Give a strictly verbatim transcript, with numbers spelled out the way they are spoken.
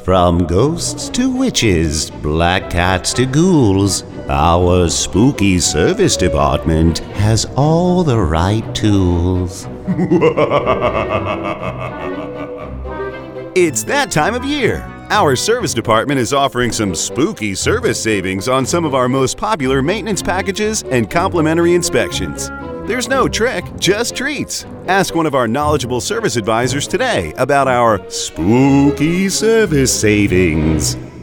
From ghosts to witches, black cats to ghouls, our spooky service department has all the right tools. It's that time of year. Our service department is offering some spooky service savings on some of our most popular maintenance packages and complimentary inspections. There's no trick, just treats. Ask one of our knowledgeable service advisors today about our spooky service savings.